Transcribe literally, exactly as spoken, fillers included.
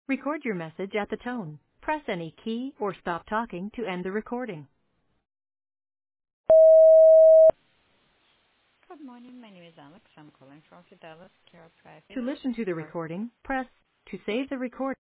Record your message at the tone. Press any key or stop talking to end the recording. Good morning. My name is Alex. I'm calling from Fidelis Care To Private. listen to the Or recording, press to save the recording.